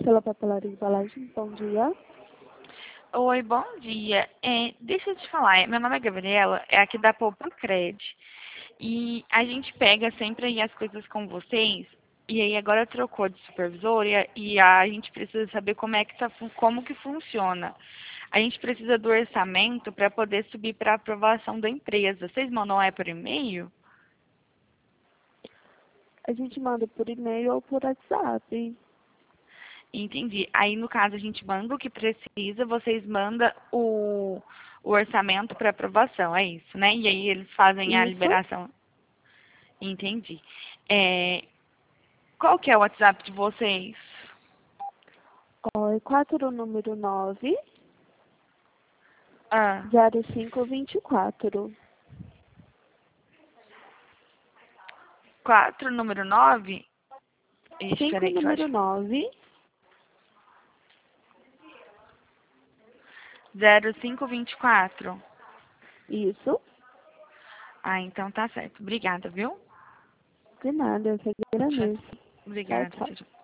pela papelaria e embalagem. Bom dia. Oi, bom dia. Deixa eu te falar, meu nome é Gabriela, é aqui da Poupa Cred. E a gente pega sempre aí as coisas com vocês, e aí agora trocou de supervisora e a gente precisa saber como é que como que funciona. A gente precisa do orçamento para poder subir para aprovação da empresa. Vocês mandam por e-mail? A gente manda por e-mail ou por WhatsApp. Entendi. Aí, no caso, a gente manda o que precisa, vocês mandam o orçamento para aprovação, é isso, né? E aí eles fazem a Isso. liberação. Entendi. Qual que é o WhatsApp de vocês? Ó, é 4 número 9 Ah, 0524. 4, número 9? Ixi, 5 peraí que eu número acho. 9. 0524. Isso. Ah, então tá certo. Obrigada, viu? De nada, eu que Tchau. agradeço. Tchau, Obrigada, tchau. tchau. Tchau.